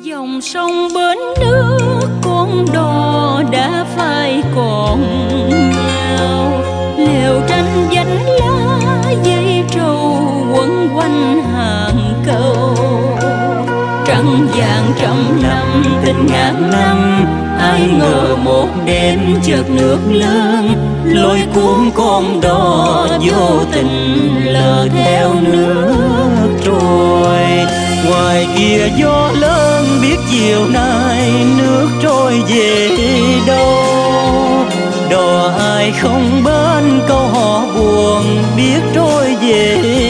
Dòng sông bến nước con đò đã phai còn nhau, lều tranh vánh lá dây trầu quấn quanh hàng câu. Trăng vàng trăm năm tình ngàn năm, ai ngờ một đêm chợt nước lớn lôi cuốn con đò vô tình lờ theo nước trôi. Ngoài kia gió lớn biết chiều nay nước trôi về đâu, đò ai không bên câu hò buồn biết trôi về